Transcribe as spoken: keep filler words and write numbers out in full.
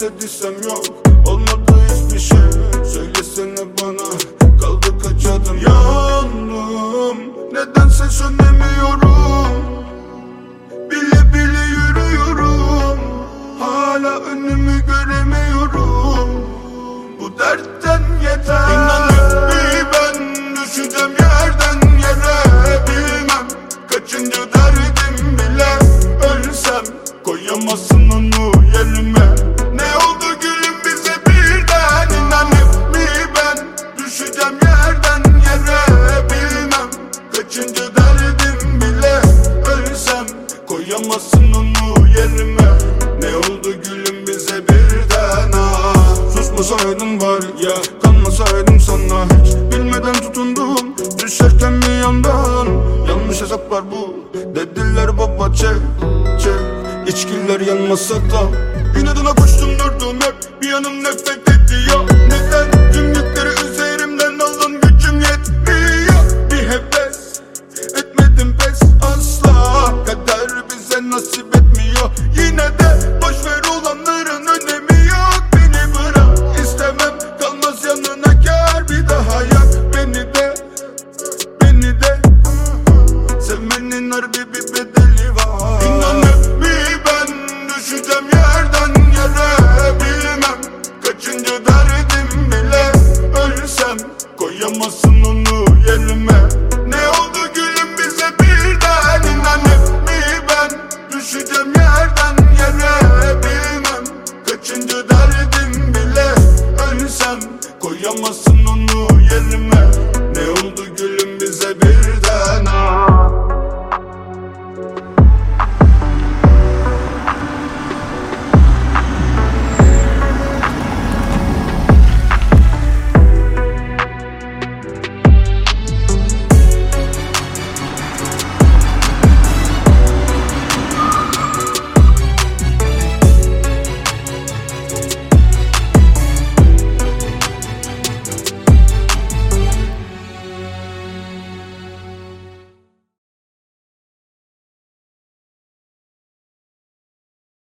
istediysem yok, olmadı hiçbir şey. Söylesene bana, kaldı kaç adım. Yandım, nedense sönemiyorum. Bile bile yürüyorum, hala önümü göremiyorum. Bu dertten yeter. İnanıp bir ben düşeceğim yerden yere. Bilmem kaçıncı derdim bile. Ölsem koyamazsın onu yerime. Ne oldu gülüm bize birden? İnanıp bir ben düşeceğim yerden yere. Bilmem kaçıncı derdim bile. Ölsem koyamazsın onu yerime. Ne oldu gülüm bize birden? Ah, susmasaydın var ya, kanmasaydım sana hiç. Bilmeden tutundum, düşerken bir yandan. Yanlış hesaplar bu, dediler baba çek çek. İçkiler yanmasa da inadına koştum durdum hep. Bir yanım nefret etti ya. Neden tüm